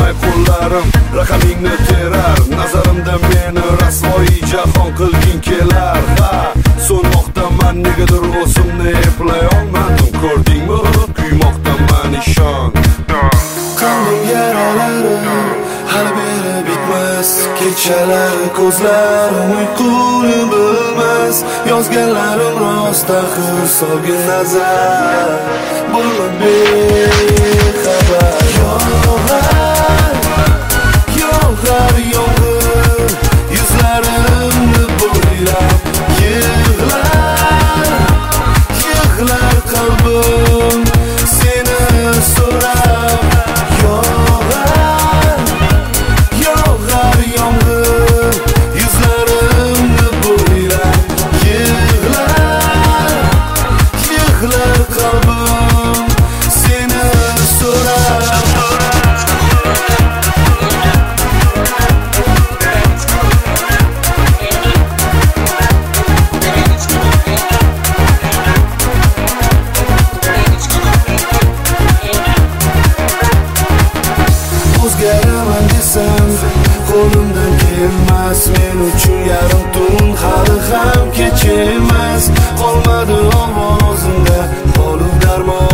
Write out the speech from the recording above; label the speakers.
Speaker 1: yetmay qo'llarim raqamingni terar, nazarimda meni rasvoyi jahon qilging kelar. Ha, so'nmoqdaman negadir o'zimni eplay olmadim. Ko'rdingmi kuymoqdaman ishon.
Speaker 2: Qalbim yaralari hali beri bitmas, kechalar ko'zlarim uyquni bilmas, yozganlarim rost axir solgin nazar bo'lib bexabar. Yog'ar yomg'ir yuzlarimni bo'ylab, yig'lar qalbim seni so'rab. Yog'ar yomg'ir yuzlarimni bo'ylab, yig'lar qalbim seni so'rab. O'zgaraman desam qo'limdan kelmas, men uchun yarim tun hali ham kech emas. Qolmadi ovozimda olu darmon.